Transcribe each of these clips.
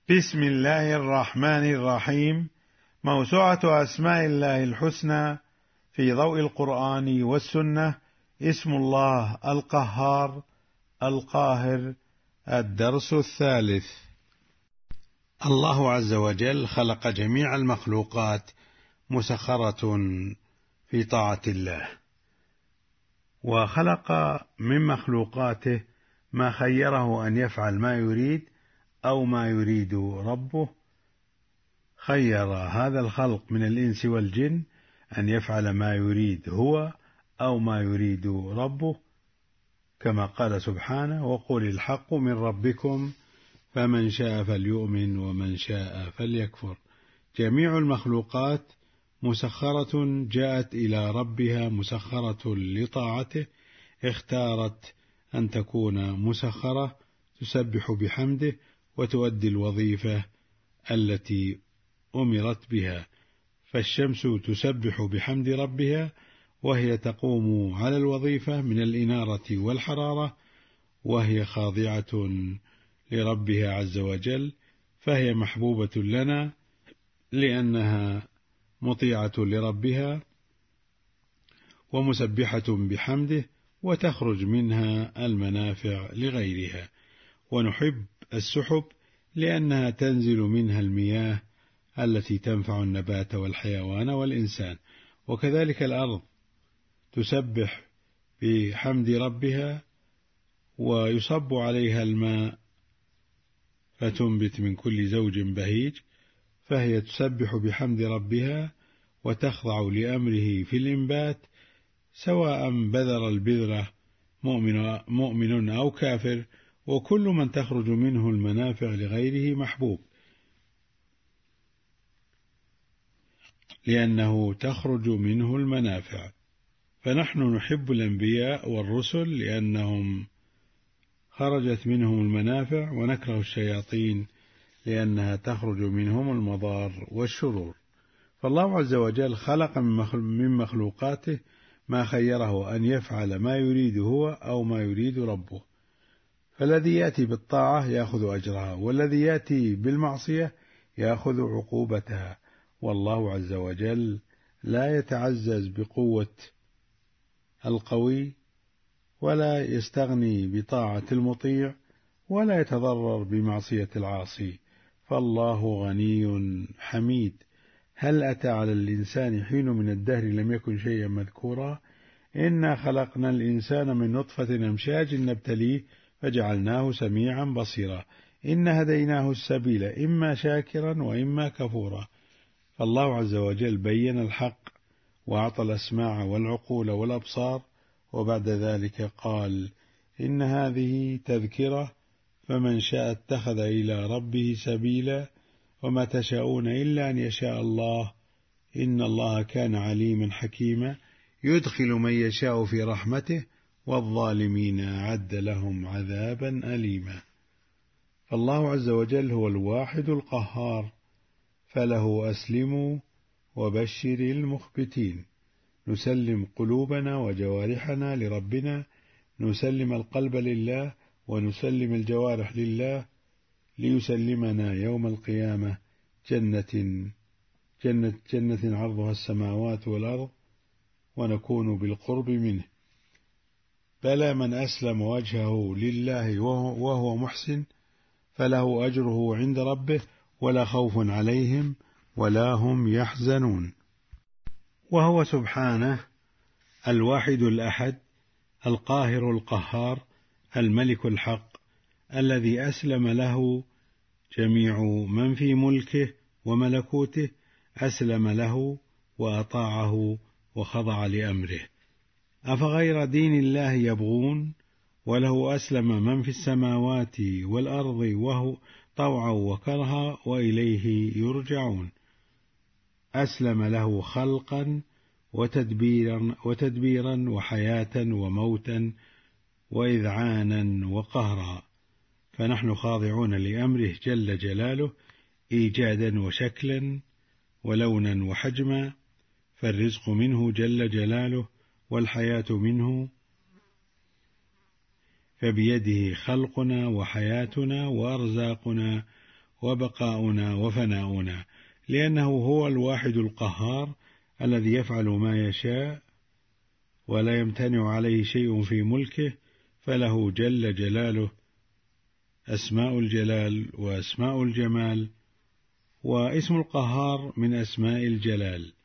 بسم الله الرحمن الرحيم. موسوعة أسماء الله الحسنى في ضوء القرآن والسنة. اسم الله القهار القاهر. الدرس الثالث. الله عز وجل خلق جميع المخلوقات مسخرة في طاعة الله، وخلق من مخلوقاته ما خيره أن يفعل ما يريد أو ما يريد ربه. خير هذا الخلق من الإنس والجن أن يفعل ما يريد هو أو ما يريد ربه، كما قال سبحانه: وقل الحق من ربكم فمن شاء فليؤمن ومن شاء فليكفر. جميع المخلوقات مسخرة جاءت إلى ربها مسخرة لطاعته، اختارت أن تكون مسخرة تسبح بحمده وتؤدي الوظيفة التي أمرت بها. فالشمس تسبح بحمد ربها وهي تقوم على الوظيفة من الإنارة والحرارة، وهي خاضعة لربها عز وجل، فهي محبوبة لنا لأنها مطيعة لربها ومسبحة بحمده، وتخرج منها المنافع لغيرها. ونحب السحب لأنها تنزل منها المياه التي تنفع النبات والحيوان والإنسان. وكذلك الأرض تسبح بحمد ربها ويصب عليها الماء فتنبت من كل زوج بهيج، فهي تسبح بحمد ربها وتخضع لأمره في الإنبات، سواء بذر البذرة مؤمن أو كافر، وكل من تخرج منه المنافع لغيره محبوب، لأنه تخرج منه المنافع. فنحن نحب الأنبياء والرسل لأنهم خرجت منهم المنافع، ونكره الشياطين لأنها تخرج منهم المضار والشرور. فالله عز وجل خلق من مخلوقاته ما خيره أن يفعل ما يريد هو أو ما يريد ربه. فالذي يأتي بالطاعة يأخذ أجرها، والذي يأتي بالمعصية يأخذ عقوبتها. والله عز وجل لا يتعزز بقوة القوي، ولا يستغني بطاعة المطيع، ولا يتضرر بمعصية العاصي، فالله غني حميد. هل أتى على الإنسان حين من الدهر لم يكن شيئا مذكورا؟ إنا خلقنا الإنسان من نطفة أمشاج نبتليه فجعلناه سميعا بصيرا. إن هديناه السبيل إما شاكرا وإما كفورا. فالله عز وجل بين الحق وأعطى الأسماع والعقول والأبصار، وبعد ذلك قال: إن هذه تذكرة فمن شاء اتخذ إلى ربه سبيلا وما تشاءون إلا أن يشاء الله إن الله كان عليما حكيما. يدخل من يشاء في رحمته والظالمين أعد لهم عذابا أليما. فالله عز وجل هو الواحد القهار، فله أسلموا وبشر المخبتين. نسلم قلوبنا وجوارحنا لربنا، نسلم القلب لله ونسلم الجوارح لله، ليسلمنا يوم القيامة جنة عرضها السماوات والأرض، ونكون بالقرب منه. بلى من أسلم وجهه لله وهو محسن فله أجره عند ربه ولا خوف عليهم ولا هم يحزنون. وهو سبحانه الواحد الأحد القاهر القهار الملك الحق، الذي أسلم له جميع من في ملكه وملكوته، أسلم له وأطاعه وخضع لأمره. أفغير دين الله يبغون وله أسلم من في السماوات والأرض وهو طوعا وكرها وإليه يرجعون. أسلم له خلقا وتدبيرا وحياة وموتا وإذعانا وقهرا، فنحن خاضعون لأمره جل جلاله إيجادا وشكلا ولونا وحجما، فالرزق منه جل جلاله والحياة منه، فبيده خلقنا وحياتنا وأرزاقنا وبقاؤنا وفناؤنا، لأنه هو الواحد القهار الذي يفعل ما يشاء ولا يمتنع عليه شيء في ملكه، فله جل جلاله أسماء الجلال وأسماء الجمال، واسم القهار من أسماء الجلال.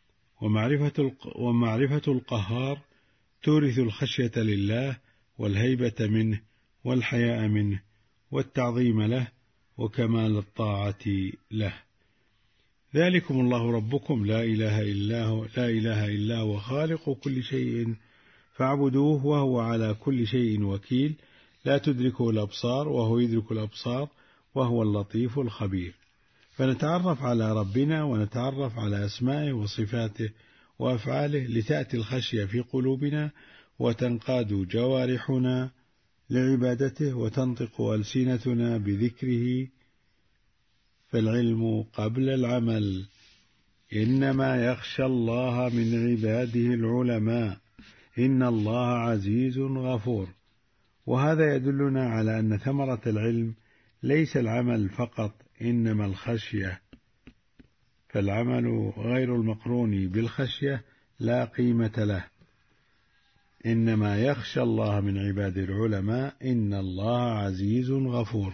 ومعرفة القهار تورث الخشية لله والهيبة منه والحياء منه والتعظيم له وكمال الطاعة له. ذلكم الله ربكم لا إله إلا هو خالق كل شيء فاعبدوه وهو على كل شيء وكيل، لا تدركه الأبصار وهو يدرك الأبصار وهو اللطيف الخبير. فنتعرف على ربنا ونتعرف على أسمائه وصفاته وأفعاله لتأتي الخشية في قلوبنا وتنقاد جوارحنا لعبادته وتنطق ألسنتنا بذكره. فالعلم قبل العمل. إنما يخشى الله من عباده العلماء، إن الله عزيز غفور. وهذا يدلنا على أن ثمرة العلم ليس العمل فقط، إنما الخشية، فالعمل غير المقرون بالخشية لا قيمة له. إنما يخشى الله من عباده العلماء، إن الله عزيز غفور.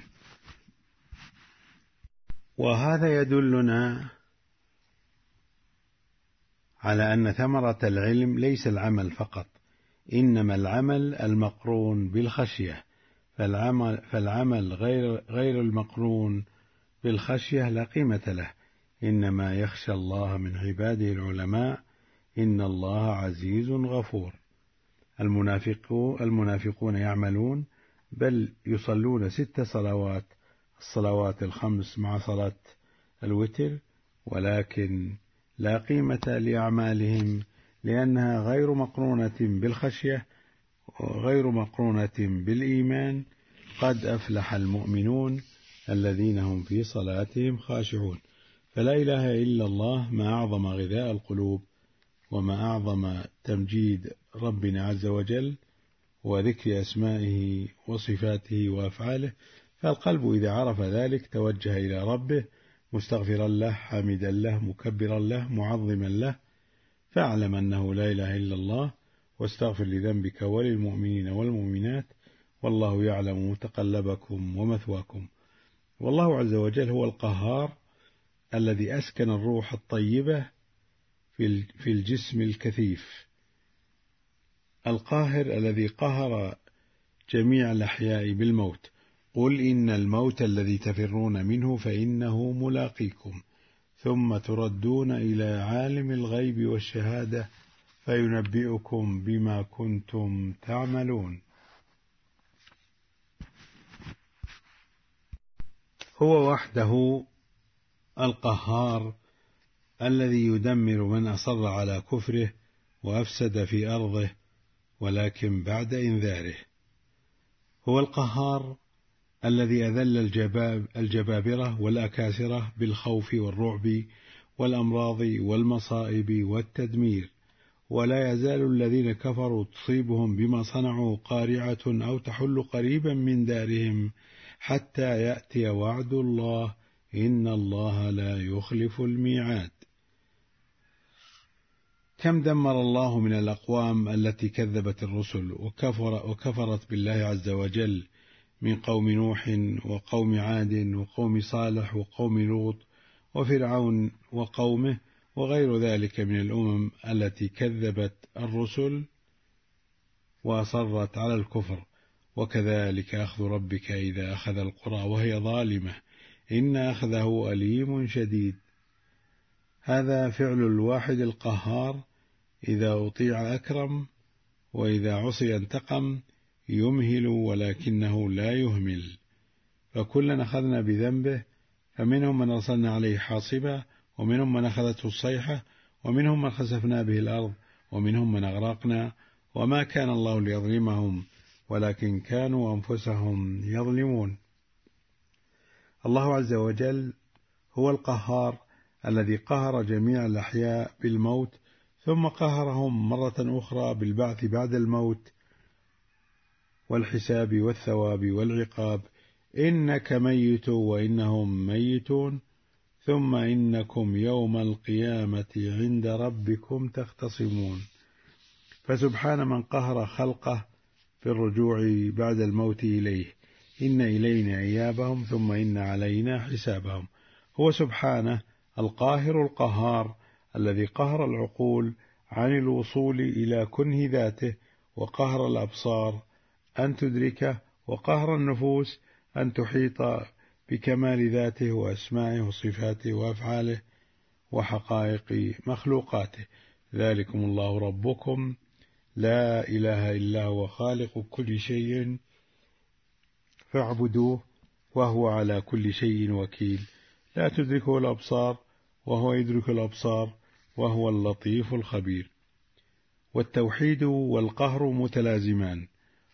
وهذا يدلنا على أن ثمرة العلم ليس العمل فقط، إنما العمل المقرون بالخشية، فالعمل غير المقرون بالخشية لا قيمة له. إنما يخشى الله من عباده العلماء، إن الله عزيز غفور. المنافقون يعملون بل يصلون 6 صلوات، الصلوات الخمس مع صلاة الوتر، ولكن لا قيمة لأعمالهم لأنها غير مقرونة بالخشية وغير مقرونة بالإيمان. قد أفلح المؤمنون الذين هم في صلاتهم خاشعون. فلا إله إلا الله ما أعظم غذاء القلوب وما أعظم تمجيد ربنا عز وجل وذكر أسمائه وصفاته وأفعاله. فالقلب إذا عرف ذلك توجه إلى ربه مستغفرا له، حامدا له، مكبرا له، معظما له. فاعلم أنه لا إله إلا الله، واستغفر لذنبك وللمؤمنين والمؤمنات، والله يعلم متقلبكم ومثواكم. والله عز وجل هو القهار الذي أسكن الروح الطيبة في الجسم الكثيف، القاهر الذي قهر جميع الأحياء بالموت. قل إن الموت الذي تفرون منه فإنه ملاقيكم، ثم تردون إلى عالم الغيب والشهادة فينبئكم بما كنتم تعملون. هو وحده القهار الذي يدمر من أصر على كفره وأفسد في أرضه ولكن بعد إنذاره. هو القهار الذي أذل الجبابرة والأكاسرة بالخوف والرعب والأمراض والمصائب والتدمير، ولا يزال الذين كفروا تصيبهم بما صنعوا قارعة أو تحل قريبا من دارهم حتى يأتي وعد الله، إن الله لا يخلف الميعاد. كم دمر الله من الأقوام التي كذبت الرسل وكفرت بالله عز وجل، من قوم نوح وقوم عاد وقوم صالح وقوم لوط وفرعون وقومه وغير ذلك من الأمم التي كذبت الرسل وأصرت على الكفر. وكذلك أخذ ربك إذا أخذ القرى وهي ظالمة، إن أخذه أليم شديد. هذا فعل الواحد القهار، إذا أطيع أكرم وإذا عصي انتقم، يمهل ولكنه لا يهمل. فكلا أخذنا بذنبه، فمنهم من أرسلنا عليه حاصبا، ومنهم من أخذته الصيحة، ومنهم من خسفنا به الأرض، ومنهم من أغرقنا، وما كان الله ليظلمهم ولكن كانوا أنفسهم يظلمون. الله عز وجل هو القهار الذي قهر جميع الأحياء بالموت، ثم قهرهم مرة أخرى بالبعث بعد الموت والحساب والثواب والعقاب، إنك ميت وإنهم ميتون ثم إنكم يوم القيامة عند ربكم تختصمون. فسبحان من قهر خلقه في الرجوع بعد الموت إليه. إن إلينا إيابهم ثم إن علينا حسابهم. هو سبحانه القاهر القهار الذي قهر العقول عن الوصول إلى كنه ذاته، وقهر الأبصار أن تدركه، وقهر النفوس أن تحيط بكمال ذاته وأسمائه وصفاته وأفعاله وحقائق مخلوقاته. ذلكم الله ربكم لا إله إلا هو خالق كل شيء فاعبدوه وهو على كل شيء وكيل. لا تدركه الأبصار وهو يدرك الأبصار وهو اللطيف الخبير. والتوحيد والقهر متلازمان،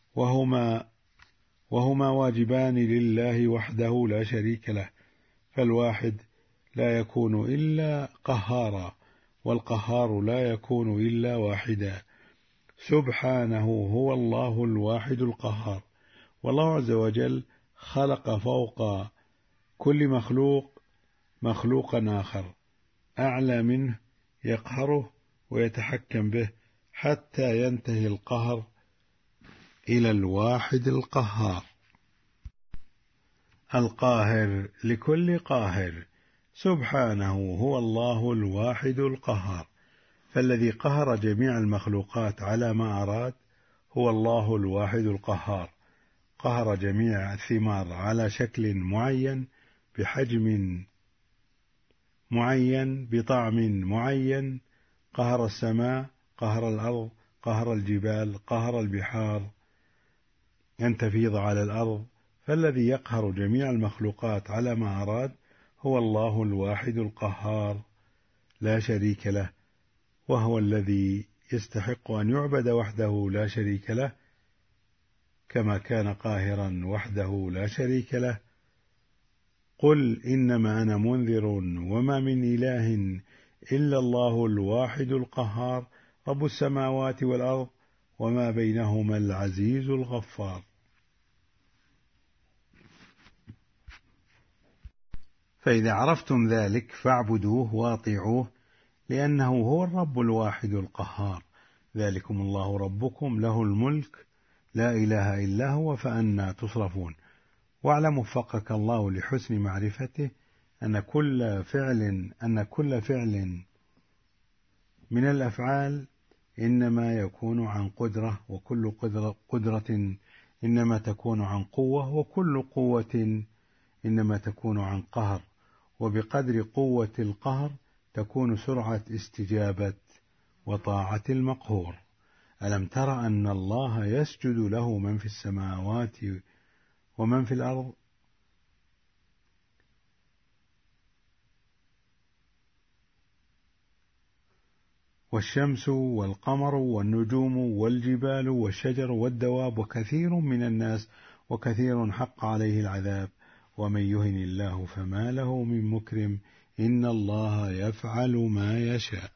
وهما واجبان لله وحده لا شريك له، فالواحد لا يكون إلا قهارا، والقهار لا يكون إلا واحدا. سبحانه هو الله الواحد القهار. والله عز وجل خلق فوق كل مخلوق مخلوقا آخر أعلى منه يقهره ويتحكم به حتى ينتهي القهر إلى الواحد القهار القاهر لكل قاهر. سبحانه هو الله الواحد القهار، فالذي قهر جميع المخلوقات على ما أراد هو الله الواحد القهار. قهر جميع الثمار على شكل معين، بحجم معين، بطعم معين. قهر السماء، قهر الأرض، قهر الجبال، قهر البحار أن تفيض على الأرض. فالذي يقهر جميع المخلوقات على ما أراد هو الله الواحد القهار لا شريك له، وهو الذي يستحق أن يعبد وحده لا شريك له، كما كان قاهرا وحده لا شريك له. قل إنما أنا منذر وما من إله إلا الله الواحد القهار رب السماوات والأرض وما بينهما العزيز الغفار. فإذا عرفتم ذلك فاعبدوه واطيعوه، لأنه هو الرب الواحد القهار. ذلكم الله ربكم له الملك لا إله إلا هو فأنى تصرفون. واعلم وفقك الله لحسن معرفته أن كل فعل من الأفعال إنما يكون عن قدرة، وكل قدرة إنما تكون عن قوة، وكل قوة إنما تكون عن قهر. وبقدر قوة القهر تكون سرعة استجابة وطاعة المقهور. ألم تر أن الله يسجد له من في السماوات ومن في الأرض والشمس والقمر والنجوم والجبال والشجر والدواب وكثير من الناس وكثير حق عليه العذاب ومن يهن الله فما له من مكرم إن الله يفعل ما يشاء.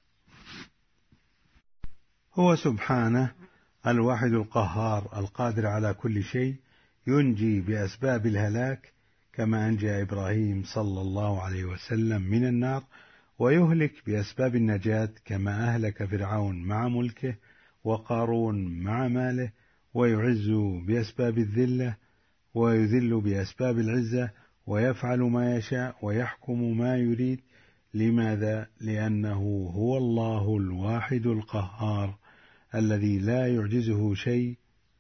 هو سبحانه الواحد القهار القادر على كل شيء، ينجي بأسباب الهلاك كما أنجى إبراهيم صلى الله عليه وسلم من النار، ويهلك بأسباب النجاة كما أهلك فرعون مع ملكه وقارون مع ماله، ويعز بأسباب الذلة ويذل بأسباب العزة، ويفعل ما يشاء ويحكم ما يريد. لماذا؟ لأنه هو الله الواحد القهار الذي لا يعجزه شيء،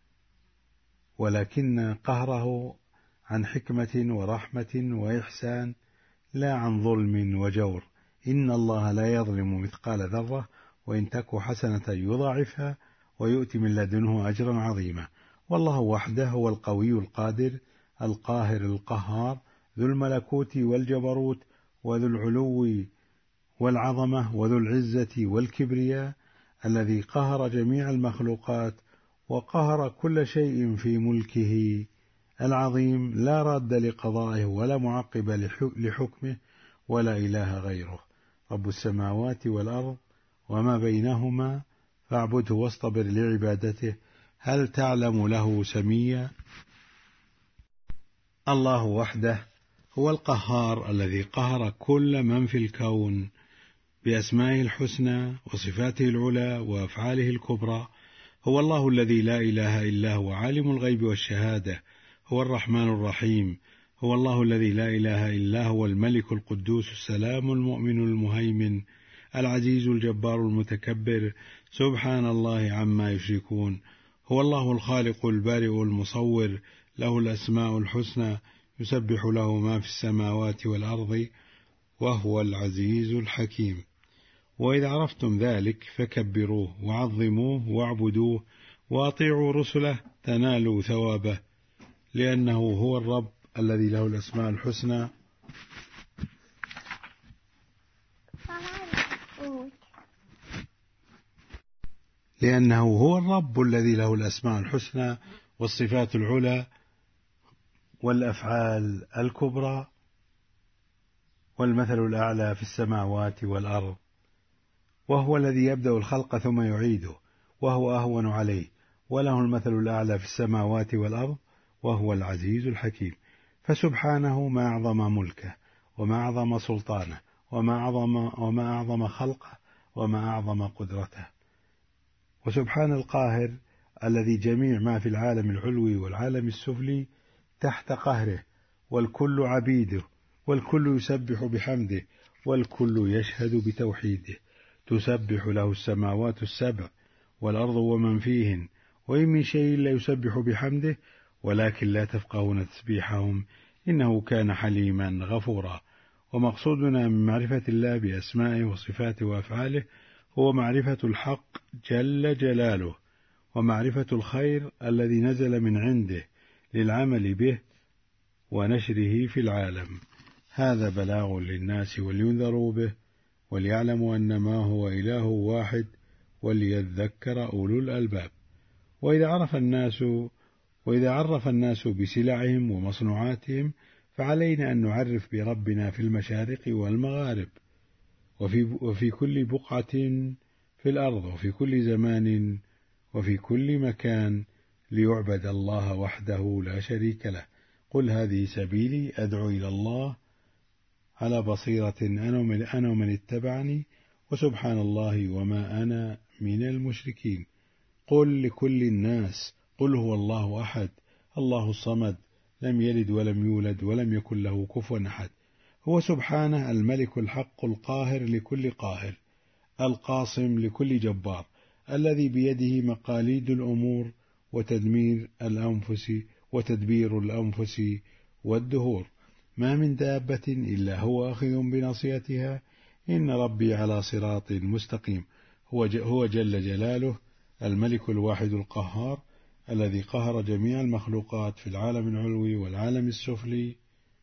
ولكن قهره عن حكمة ورحمة وإحسان لا عن ظلم وجور. إن الله لا يظلم مثقال ذرة وإن تك حسنة يضاعفها ويؤتي من لدنه أجرا عظيما. والله وحده هو القوي القادر القاهر القهار ذو الملكوت والجبروت وذو العلو والعظمة وذو العزة والكبرياء، الذي قهر جميع المخلوقات وقهر كل شيء في ملكه العظيم، لا راد لقضائه ولا معقب لحكمه ولا إله غيره. رب السماوات والأرض وما بينهما فاعبده واصطبر لعبادته هل تعلم له سميا. الله وحده هو القهار الذي قهر كل من في الكون بأسمائه الحسنى وصفاته العلى وأفعاله الكبرى. هو الله الذي لا إله إلا هو عالم الغيب والشهادة، هو الرحمن الرحيم. هو الله الذي لا إله إلا هو الملك القدوس السلام المؤمن المهيمن العزيز الجبار المتكبر، سبحان الله عما يشركون. هو الله الخالق البارئ المصور، له الأسماء الحسنى، يسبح له ما في السماوات والأرض، وهو العزيز الحكيم. وإذا عرفتم ذلك فكبروه وعظموه واعبدوه وأطيعوا رسله تنالوا ثوابه، لأنه هو الرب الذي له الأسماء الحسنى والصفات العلى والأفعال الكبرى والمثل الأعلى في السماوات والأرض. وهو الذي يبدأ الخلق ثم يعيده، وهو أهون عليه، وله المثل الأعلى في السماوات والأرض، وهو العزيز الحكيم. فسبحانه ما أعظم ملكه، وما أعظم سلطانه، وما أعظم خلقه، وما أعظم قدرته. وسبحان القاهر الذي جميع ما في العالم العلوي والعالم السفلي تحت قهره، والكل عبيده، والكل يسبح بحمده، والكل يشهد بتوحيده. تسبح له السماوات السبع والأرض ومن فيهن، وإن من شيء لا يسبح بحمده ولكن لا تفقهون تسبيحهم، إنه كان حليما غفورا. ومقصودنا من معرفة الله بأسمائه وصفاته وأفعاله هو معرفة الحق جل جلاله، ومعرفة الخير الذي نزل من عنده للعمل به ونشره في العالم. هذا بلاغ للناس ولينذروا به وليعلموا أن ما هو إله واحد وليذكر أولو الألباب. وإذا عرف الناس بسلعهم ومصنوعاتهم فعلينا أن نعرف بربنا في المشارق والمغارب، وفي كل بقعة في الأرض، وفي كل زمان، وفي كل مكان، ليعبد الله وحده لا شريك له. قل هذه سبيلي أدعو إلى الله على بصيرة أنا ومن اتبعني، وسبحان الله وما أنا من المشركين. قل لكل الناس قل هو الله أحد الله الصمد لم يلد ولم يولد ولم يكن له كفوا أحد. هو سبحانه الملك الحق القاهر لكل قاهر، القاصم لكل جبار، الذي بيده مقاليد الأمور وتدبير الأنفس والدهور. ما من دابة إلا هو آخذ بناصيتها، إن ربي على صراط مستقيم. هو جل جلاله الملك الواحد القهار الذي قهر جميع المخلوقات في العالم العلوي والعالم السفلي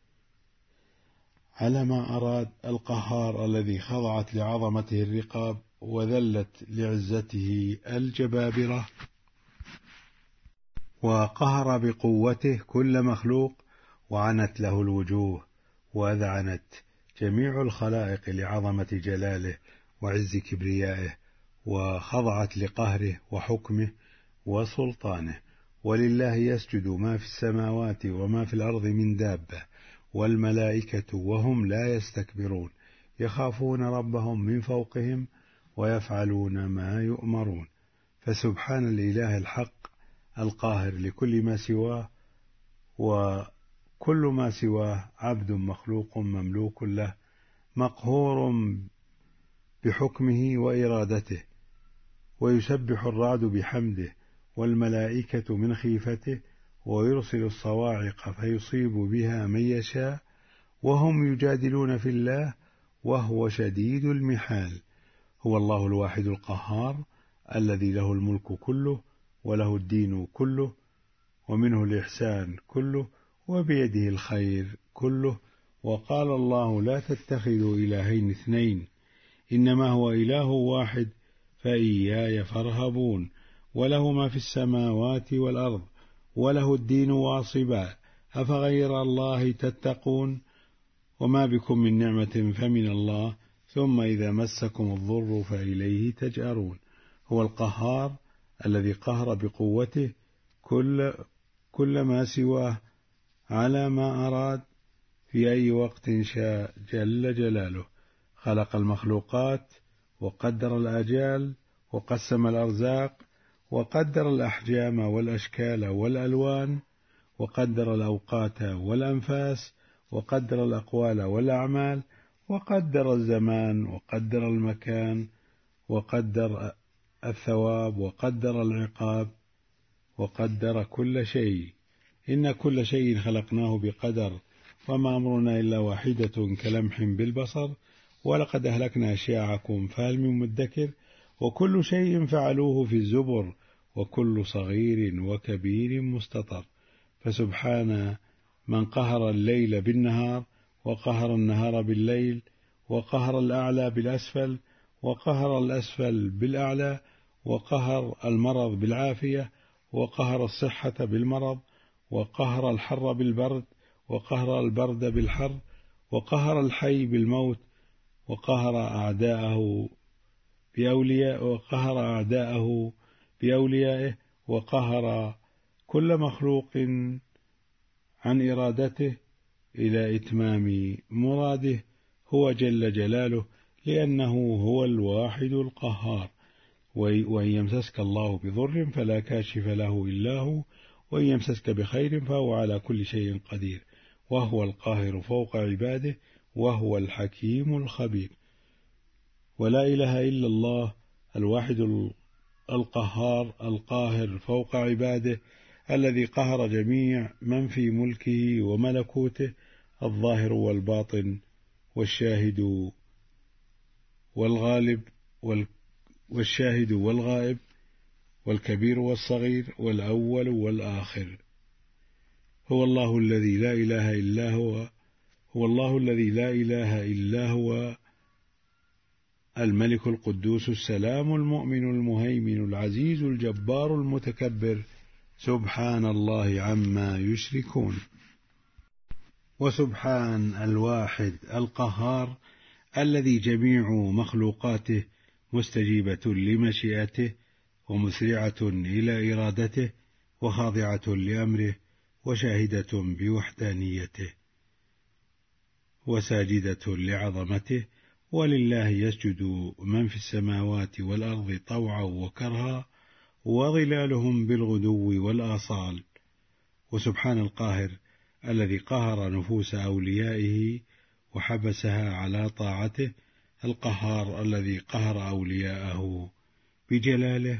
على ما أراد، القهار الذي خضعت لعظمته الرقاب وذلت لعزته الجبابرة، وقهر بقوته كل مخلوق، وعنت له الوجوه، وأذعنت جميع الخلائق لعظمة جلاله وعز كبريائه، وخضعت لقهره وحكمه وسلطانه. ولله يسجد ما في السماوات وما في الأرض من دابة، والملائكة وهم لا يستكبرون، يخافون ربهم من فوقهم ويفعلون ما يؤمرون. فسبحان الإله الحق القاهر لكل ما سواه، وكل ما سواه عبد مخلوق مملوك له، مقهور بحكمه وإرادته. ويسبح الرعد بحمده، والملائكة من خيفته، ويرسل الصواعق فيصيب بها من يشاء، وهم يجادلون في الله وهو شديد المحال. هو الله الواحد القهار الذي له الملك كله، وله الدين كله، ومنه الإحسان كله، وبيده الخير كله. وقال الله لا تتخذوا إلهين اثنين إنما هو إله واحد فإياي فارهبون. وله ما في السماوات والأرض، وله الدين واصبا، أفغير الله تتقون. وما بكم من نعمة فمن الله، ثم إذا مسكم الضر فإليه تجأرون. هو القهار الذي قهر بقوته كل ما سواه على ما أراد في أي وقت شاء جل جلاله. خلق المخلوقات وقدر الآجال وقسم الأرزاق وقدر الأحجام والأشكال والألوان وقدر الأوقات والأنفاس وقدر الأقوال والأعمال وقدر الزمان وقدر المكان وقدر الثواب وقدر العقاب وقدر كل شيء. إن كل شيء خلقناه بقدر وما أمرنا إلا واحدة كلمح بالبصر ولقد أهلكنا أشياعكم فهل من مدكر وكل شيء فعلوه في الزبر وكل صغير وكبير مستطر. فسبحان من قهر الليل بالنهار وقهر النهار بالليل وقهر الأعلى بالأسفل وقهر الأسفل بالأعلى وقهر المرض بالعافية وقهر الصحة بالمرض وقهر الحر بالبرد وقهر البرد بالحر وقهر الحي بالموت وقهر أعداءه بأوليائه وقهر كل مخلوق عن إرادته إلى إتمام مراده هو جل جلاله، لأنه هو الواحد القهار. وإن يمسسك الله بضر فلا كاشف له إلا هو وإن يمسسك بخير فهو على كل شيء قدير، وهو القاهر فوق عباده وهو الحكيم الخبير. ولا إله إلا الله الواحد القهار القاهر فوق عباده الذي قهر جميع من في ملكه وملكوته، الظاهر والباطن والشاهد والغائب والكبير والصغير والأول والآخر. هو الله الذي لا إله إلا هو الملك القدوس السلام المؤمن المهيمن العزيز الجبار المتكبر، سبحان الله عما يشركون. وسبحان الواحد القهار الذي جميع مخلوقاته مستجيبة لمشيئته ومسرعة إلى إرادته وخاضعة لأمره وشاهدة بوحدانيته وساجدة لعظمته. ولله يسجد من في السماوات والأرض طوعا وكرها وظلالهم بالغدو والآصال. وسبحان القاهر الذي قهر نفوس أوليائه وحبسها على طاعته، القهار الذي قهر أولياءه بجلاله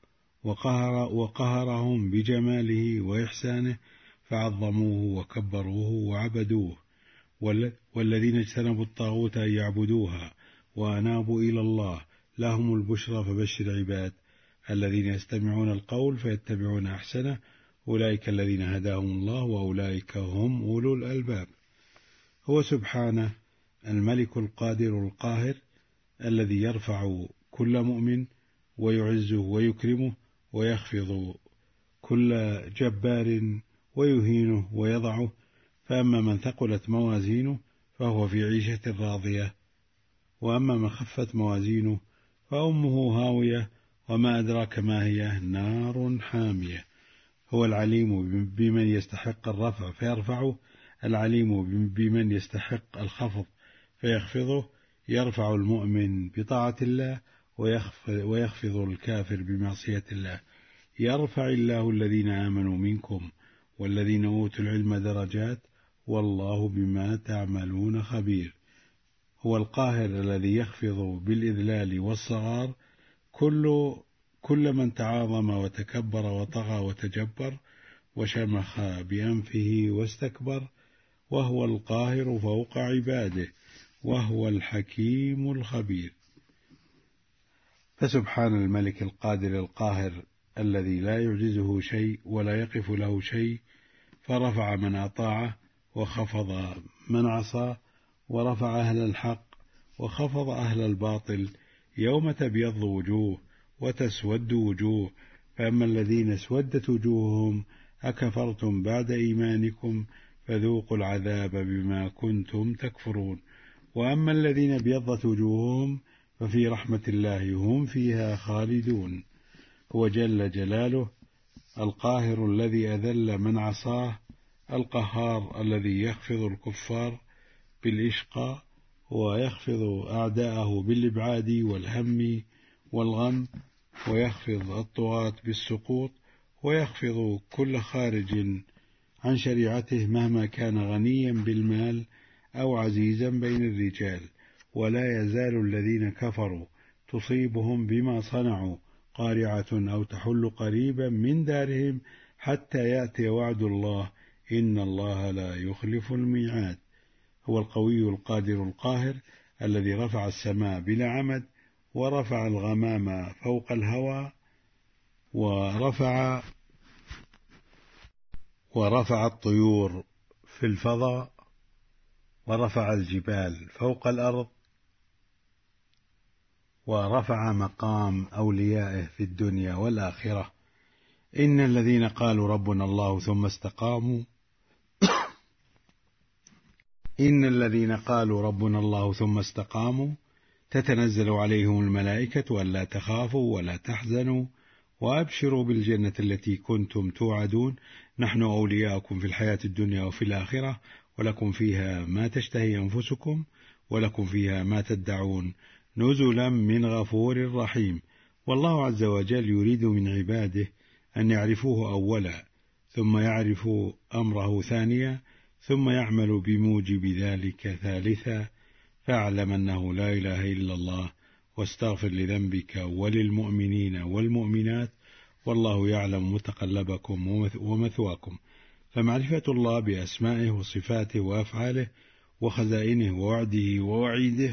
وقهرهم بجماله وإحسانه فعظموه وكبروه وعبدوه. والذين اجتنبوا الطاغوت أن يعبدوها وأنابوا إلى الله لهم البشرى فبشر عباد الذين يستمعون القول فيتبعون أحسنه أولئك الذين هداهم الله وأولئك هم أولو الألباب. هو سبحانه الملك القادر القاهر الذي يرفع كل مؤمن ويعزه ويكرمه ويخفض كل جبار ويهينه ويضعه. فأما من ثقلت موازينه فهو في عيشة راضية، وأما من خفت موازينه فأمه هاوية وما أدراك ما هي نار حامية. هو العليم بمن يستحق الرفع فيرفعه، العليم بمن يستحق الخفض فيخفضه. يرفع المؤمن بطاعة الله ويخفض الكافر بمعصية الله. يرفع الله الذين آمنوا منكم والذين أوتوا العلم درجات والله بما تعملون خبير. هو القاهر الذي يخفض بالإذلال والصغار كل من تعاظم وتكبر وطغى وتجبر وشمخ بأنفه واستكبر، وهو القاهر فوق عباده وهو الحكيم الخبير. فسبحان الملك القادر القاهر الذي لا يعجزه شيء ولا يقف له شيء، فرفع من أطاعه وخفض من عصاه، ورفع أهل الحق وخفض أهل الباطل. يوم تبيض وجوه وتسود وجوه، فأما الذين اسودت وجوههم أكفرتم بعد إيمانكم فذوقوا العذاب بما كنتم تكفرون. وأما الذين ابيضت وجوههم ففي رحمة الله هم فيها خالدون. هو جل جلاله القاهر الذي أذل من عصاه القهار الذي يخفض الكفار بالإشقاء ويخفض أعداءه بالإبعاد والهم والغم، ويخفض الطغاة بالسقوط، ويخفض كل خارج عن شريعته مهما كان غنيا بالمال أو عزيزا بين الرجال. ولا يزال الذين كفروا تصيبهم بما صنعوا قارعة أو تحل قريبا من دارهم حتى يأتي وعد الله إن الله لا يخلف الميعاد. هو القوي القادر القاهر الذي رفع السماء بلا عمد، ورفع الغمام فوق الهوى، ورفع الطيور في الفضاء، ورفع الجبال فوق الأرض، ورفع مقام أوليائه في الدنيا والآخرة. إن الذين قالوا ربنا الله ثم استقاموا تتنزل عليهم الملائكة ألا تخافوا ولا تحزنوا وأبشروا بالجنة التي كنتم توعدون، نحن أولياؤكم في الحياة الدنيا وفي الآخرة، ولكم فيها ما تشتهي أنفسكم ولكم فيها ما تدعون، نزلا من غفور رحيم. والله عز وجل يريد من عباده أن يعرفوه أولا، ثم يعرفوا أمره ثانيا، ثم يعمل بموجب ذلك ثالثا. فاعلم أنه لا إله إلا الله، واستغفر لذنبك وللمؤمنين والمؤمنات، والله يعلم متقلبكم ومثواكم. فمعرفة الله بأسمائه وصفاته وأفعاله وخزائنه ووعده ووعيده،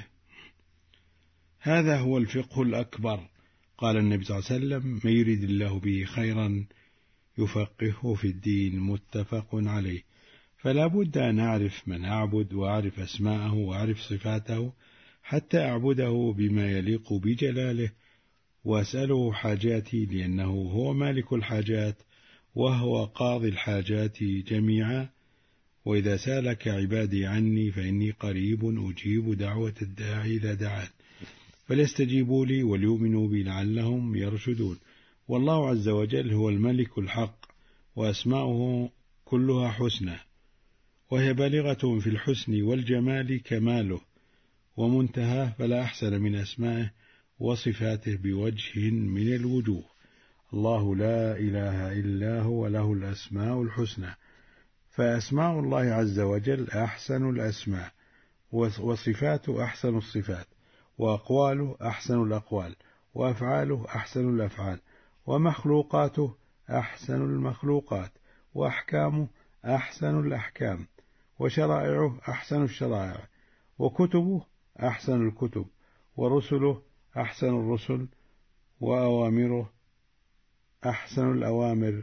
هذا هو الفقه الأكبر. قال النبي صلى الله عليه وسلم: من يريد الله به خيرا يفقهه في الدين، متفق عليه. فلا بد أن أعرف من أعبد، وأعرف أسماءه، وأعرف صفاته، حتى أعبده بما يليق بجلاله، وأسأله حاجاتي، لأنه هو مالك الحاجات وهو قاضي الحاجات جميعا. وإذا سألك عبادي عني فإني قريب أجيب دعوة الداعي إذا دعان، فليستجيبوا لي وليؤمنوا بي لعلهم يرشدون. والله عز وجل هو الملك الحق، وأسماؤه كلها حسنى، وهي بالغة في الحسن والجمال كماله، ومنتهاه فلا أحسن من أسمائه وصفاته بوجه من الوجوه. الله لا إله إلا هو له الأسماء الحسنى. فأسماء الله عز وجل أحسن الأسماء، وصفاته أحسن الصفات، وأقواله أحسن الأقوال، وأفعاله أحسن الأفعال، ومخلوقاته أحسن المخلوقات، وأحكامه أحسن الأحكام، وشرائعه أحسن الشرائع، وكتبه أحسن الكتب، ورسله أحسن الرسل، وأوامره أحسن الأوامر،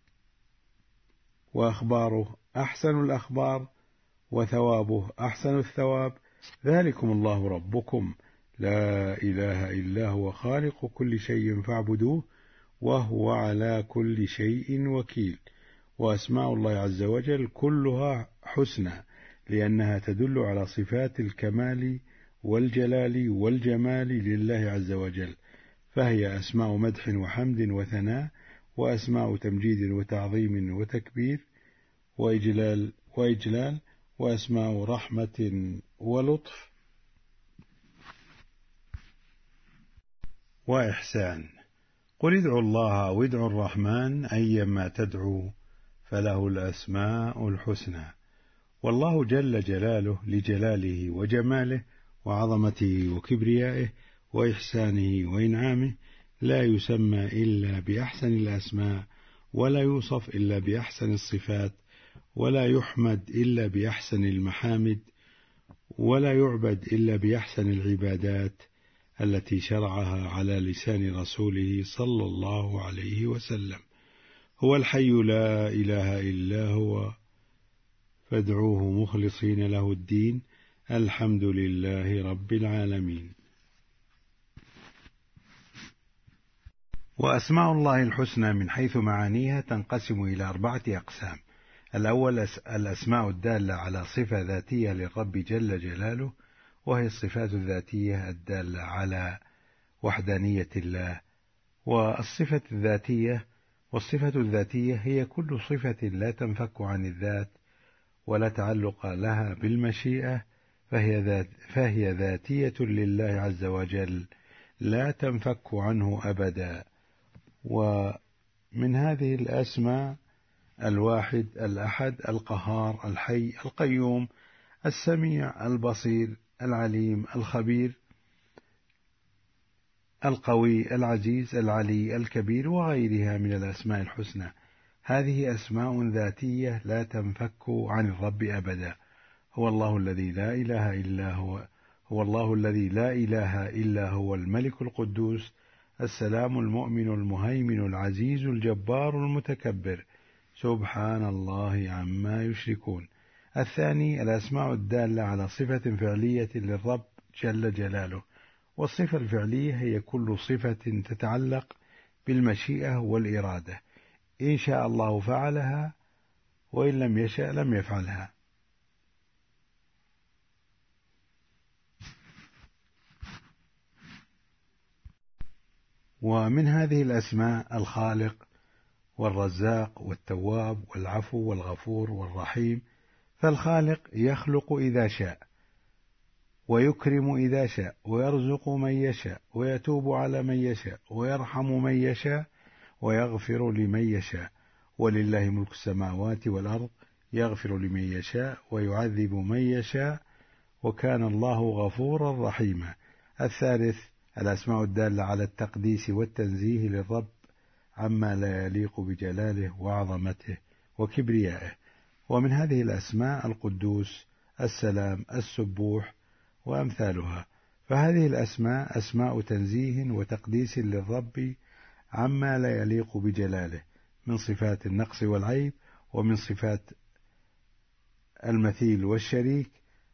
وأخباره أحسن الأخبار، وثوابه أحسن الثواب. ذلكم الله ربكم لا إله إلا هو خالق كل شيء فاعبدوه وهو على كل شيء وكيل. وأسماء الله عز وجل كلها حسنى، لأنها تدل على صفات الكمال والجلال والجمال لله عز وجل، فهي أسماء مدح وحمد وثناء، وأسماء تمجيد وتعظيم وتكبير وإجلال، وأسماء رحمة ولطف وإحسان. قل ادعوا الله أو ادعوا الرحمن أيما تدعوا فله الأسماء الحسنى. والله جل جلاله لجلاله وجماله وعظمته وكبريائه وإحسانه وإنعامه لا يسمى إلا بأحسن الأسماء، ولا يوصف إلا بأحسن الصفات، ولا يحمد إلا بأحسن المحامد، ولا يعبد إلا بأحسن العبادات التي شرعها على لسان رسوله صلى الله عليه وسلم. هو الحي لا إله إلا هو فادعوه مخلصين له الدين، الحمد لله رب العالمين. وأسماء الله الحسنى من حيث معانيها تنقسم إلى 4 أقسام. الأول الأسماء الدالة على صفة ذاتية للرب جل جلاله، وهي الصفات الذاتية الدالة على وحدانية الله. والصفة الذاتية هي كل صفة لا تنفك عن الذات ولا تعلق لها بالمشيئة، فهي ذاتية لله عز وجل لا تنفك عنه أبدا. ومن هذه الأسماء الواحد، الأحد، القهار، الحي، القيوم، السميع، البصير، العليم، الخبير، القوي، العزيز، العلي، الكبير، وغيرها من الأسماء الحسنى. هذه أسماء ذاتية لا تنفك عن الرب أبدا. هو الله الذي لا إله إلا هو، هو الله الذي لا إله إلا هو الملك القدوس السلام المؤمن المهيمن العزيز الجبار المتكبر، سبحان الله عما يشركون. الثاني الأسماء الدالة على صفة فعلية للرب جل جلاله، والصفة الفعلية هي كل صفة تتعلق بالمشيئة والإرادة، إن شاء الله فعلها وإن لم يشأ لم يفعلها. ومن هذه الأسماء الخالق والرزاق والتواب والعفو والغفور والرحيم. فالخالق يخلق إذا شاء، ويكرم إذا شاء، ويرزق من يشاء، ويتوب على من يشاء، ويرحم من يشاء، ويغفر لمن يشاء. ولله ملك السماوات والأرض، يغفر لمن يشاء ويعذب من يشاء، وكان الله غفورا رحيما. الثالث الأسماء الدالة على التقديس والتنزيه للرب عما لا يليق بجلاله وعظمته وكبريائه. ومن هذه الأسماء القدوس، السلام، السبوح، وأمثالها. فهذه الأسماء أسماء تنزيه وتقديس للرب عما لا يليق بجلاله من صفات النقص والعيب، ومن صفات المثيل والشريك،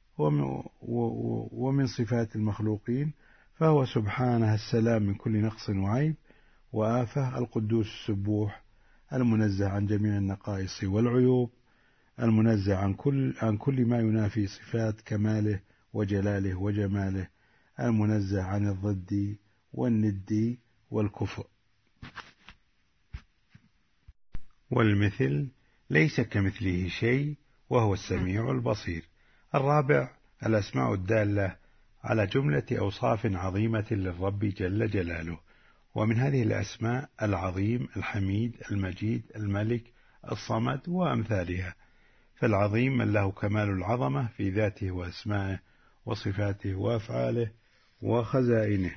ومن صفات المخلوقين. فهو سبحانه السلام من كل نقص وعيب وآفة، القدوس السبوح المنزه عن جميع النقائص والعيوب، المنزه عن كل ما ينافي صفات كماله وجلاله وجماله، المنزه عن الضد والند والكفر والمثل، ليس كمثله شيء وهو السميع البصير. الرابع الأسماء الدالة على جملة أوصاف عظيمة للرب جل جلاله. ومن هذه الأسماء العظيم، الحميد، المجيد، الملك، الصمد، وأمثالها. فالعظيم من له كمال العظمة في ذاته وأسمائه وصفاته وأفعاله وخزائنه.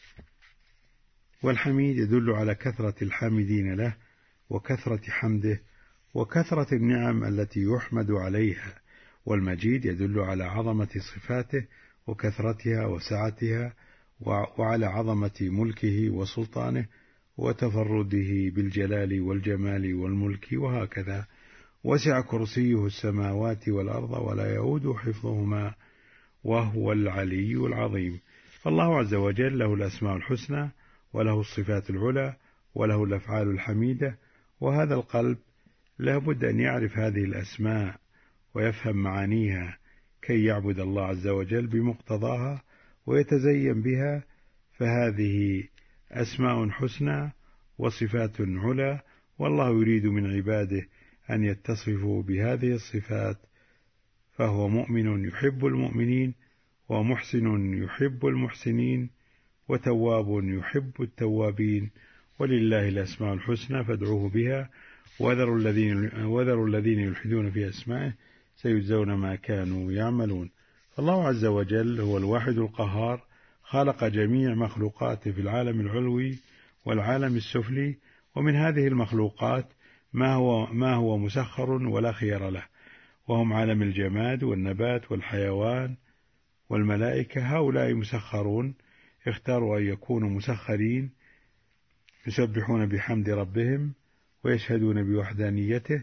والحميد يدل على كثرة الحامدين له وكثرة حمده وكثرة النعم التي يحمد عليها. والمجيد يدل على عظمة صفاته وكثرتها وسعتها، وعلى عظمة ملكه وسلطانه وتفرده بالجلال والجمال والملك، وهكذا. وسع كرسيه السماوات والأرض ولا يؤود حفظهما وهو العلي العظيم. فالله عز وجل له الأسماء الحسنى، وله الصفات العلى، وله الأفعال الحميدة. وهذا القلب لا بد أن يعرف هذه الأسماء ويفهم معانيها كي يعبد الله عز وجل بمقتضاها ويتزين بها. فهذه أسماء حسنى وصفات علا، والله يريد من عباده أن يتصفوا بهذه الصفات. فهو مؤمن يحب المؤمنين، ومحسن يحب المحسنين، وتواب يحب التوابين. ولله الأسماء الحسنى فادعوه بها، وذروا الذين يلحدون في أسمائه سيجزون ما كانوا يعملون. فالله عز وجل هو الواحد القهار، خلق جميع مخلوقاته في العالم العلوي والعالم السفلي. ومن هذه المخلوقات ما هو مسخر ولا خيار له، وهم عالم الجماد والنبات والحيوان والملائكة. هؤلاء مسخرون، اختاروا أن يكونوا مسخرين، يسبحون بحمد ربهم ويشهدون بوحدانيته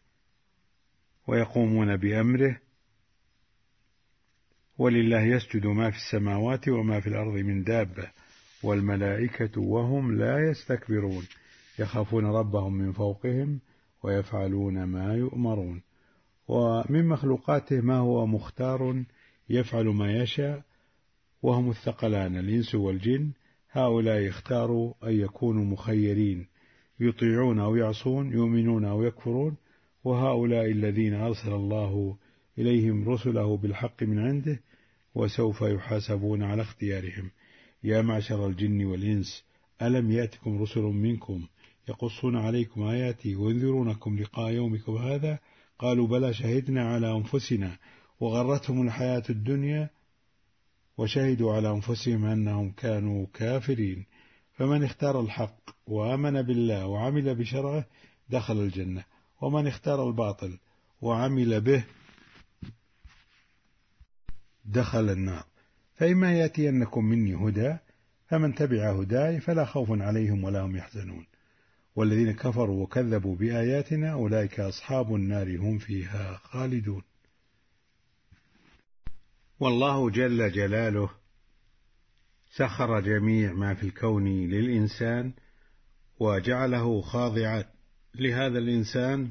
ويقومون بأمره. ولله يسجد ما في السماوات وما في الأرض من دابة، والملائكة وهم لا يستكبرون، يخافون ربهم من فوقهم ويفعلون ما يؤمرون. ومن مخلوقاته ما هو مختار يفعل ما يشاء، وهم الثقلان الإنس والجن. هؤلاء اختاروا أن يكونوا مخيرين، يطيعون أو يعصون، يؤمنون أو يكفرون، وهؤلاء الذين أرسل الله إليهم رسله بالحق من عنده وسوف يحاسبون على اختيارهم. يا معشر الجن والإنس ألم يأتكم رسل منكم يقصون عليكم آياتي وينذرونكم لقاء يومكم هذا؟ قالوا بلى شهدنا على أنفسنا وغرتهم الحياة الدنيا وشهدوا على أنفسهم أنهم كانوا كافرين. فمن اختار الحق وآمن بالله وعمل بشرعه دخل الجنة، ومن اختار الباطل وعمل به دخل النار. فإما يأتينكم مني هدى فمن تبع هداي فلا خوف عليهم ولا هم يحزنون، والذين كفروا وكذبوا بآياتنا أولئك أصحاب النار هم فيها خالدون. والله جل جلاله سخر جميع ما في الكون للإنسان وجعله خاضعا لهذا الإنسان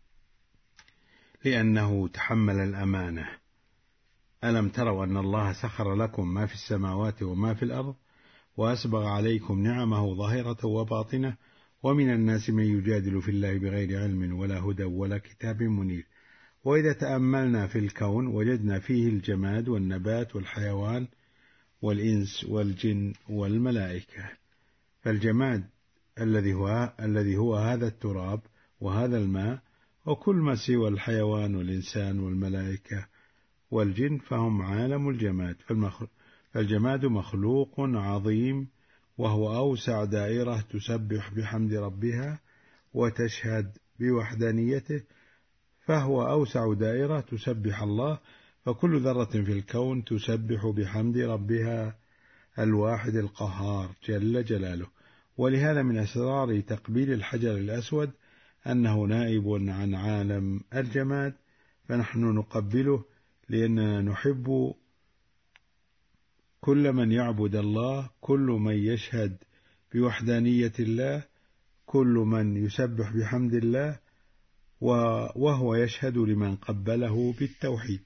لأنه تحمل الأمانة. ألم تروا أن الله سخر لكم ما في السماوات وما في الأرض وأسبغ عليكم نعمه ظاهرة وباطنة ومن الناس من يجادل في الله بغير علم ولا هدى ولا كتاب منير. وإذا تأملنا في الكون وجدنا فيه الجماد والنبات والحيوان والإنس والجن والملائكة. فالجماد الذي هو هذا التراب وهذا الماء وكل ما سوى الحيوان والإنسان والملائكة والجن فهم عالم الجماد. فالجماد مخلوق عظيم وهو أوسع دائرة تسبح بحمد ربها وتشهد بوحدانيته، فهو أوسع دائرة تسبح الله، فكل ذرة في الكون تسبح بحمد ربها الواحد القهار جل جلاله. ولهذا من أسرار تقبيل الحجر الأسود أنه نائب عن عالم الجماد، فنحن نقبله لأننا نحب كل من يعبد الله، كل من يشهد بوحدانية الله، كل من يسبح بحمد الله، وهو يشهد لمن قبله بالتوحيد.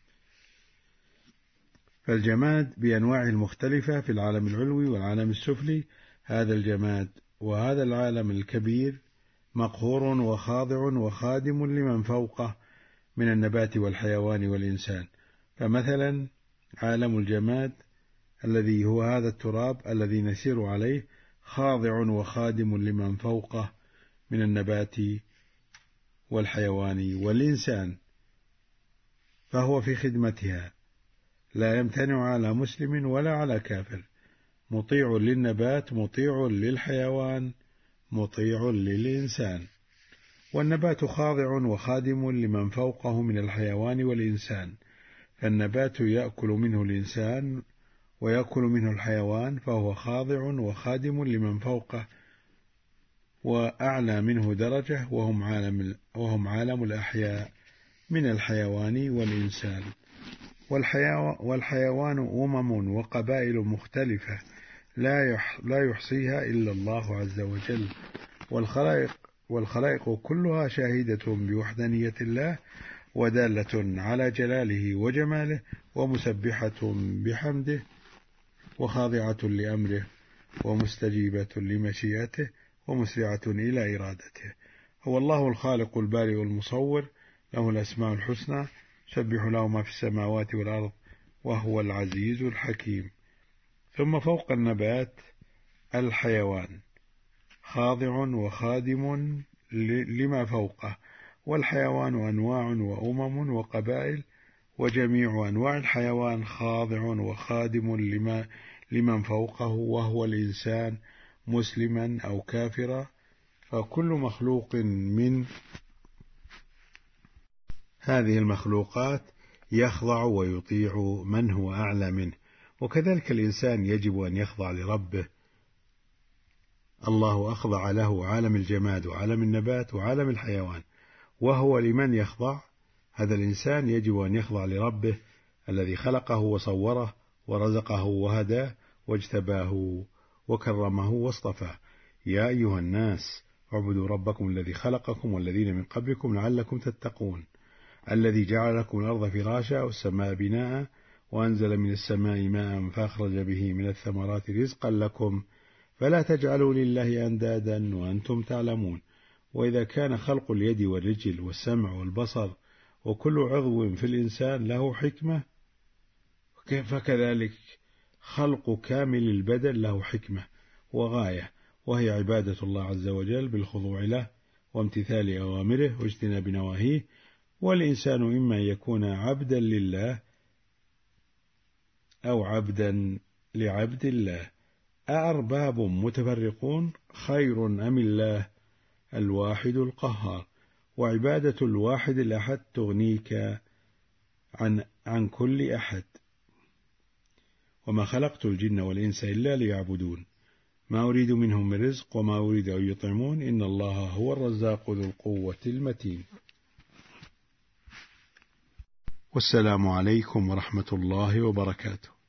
فالجماد بأنواعه المختلفة في العالم العلوي والعالم السفلي، هذا الجماد وهذا العالم الكبير مقهور وخاضع وخادم لمن فوقه من النبات والحيوان والإنسان. فمثلا عالم الجماد الذي هو هذا التراب الذي نسير عليه خاضع وخادم لمن فوقه من النبات والحيوان والإنسان، فهو في خدمتها، لا يمتنع على مسلم ولا على كافر، مطيع للنبات مطيع للحيوان مطيع للإنسان. والنبات خاضع وخادم لمن فوقه من الحيوان والإنسان، فالنبات يأكل منه الإنسان ويأكل منه الحيوان، فهو خاضع وخادم لمن فوقه وأعلى منه درجة، وهم عالم الأحياء من الحيوان والإنسان. والحيوان أمم وقبائل مختلفة لا يحصيها إلا الله عز وجل، والخلائق كلها شاهدة بوحدانية الله ودالة على جلاله وجماله ومسبحة بحمده وخاضعة لأمره ومستجيبة لمشيئته ومسرعة إلى إرادته. هو الله الخالق البارئ المصور، له الأسماء الحسنى، سبح له ما في السماوات والأرض وهو العزيز الحكيم. ثم فوق النبات الحيوان خاضع وخادم لما فوقه، والحيوان أنواع وأمم وقبائل، وجميع أنواع الحيوان خاضع وخادم لمن فوقه وهو الإنسان مسلما أو كافرا. فكل مخلوق من هذه المخلوقات يخضع ويطيع من هو أعلى منه، وكذلك الإنسان يجب أن يخضع لربه. الله أخضع له عالم الجماد وعالم النبات وعالم الحيوان، وهو لمن يخضع؟ هذا الإنسان يجب أن يخضع لربه الذي خلقه وصوره ورزقه وهداه واجتباه وكرمه واصطفاه. يا أيها الناس اعبدوا ربكم الذي خلقكم والذين من قبلكم لعلكم تتقون، الذي جعل لكم الأرض فراشا والسماء بناء وأنزل من السماء ماء فأخرج به من الثمرات رزقا لكم فلا تجعلوا لله أندادا وأنتم تعلمون. وإذا كان خلق اليد والرجل والسمع والبصر وكل عضو في الإنسان له حكمة، فكذلك خلق كامل البدن له حكمة وغاية، وهي عبادة الله عز وجل بالخضوع له وامتثال أوامره واجتناب نواهيه. والإنسان إما يكون عبدا لله أو عبدا لعبد الله. أأرباب متفرقون خير أم الله الواحد القهار؟ وعبادة الواحد الأحد تغنيك عن كل أحد. وما خلقت الجن والإنس إلا ليعبدون ما أريد منهم من رزق وما أريد أن يطعمون إن الله هو الرزاق ذو القوة المتين. والسلام عليكم ورحمة الله وبركاته.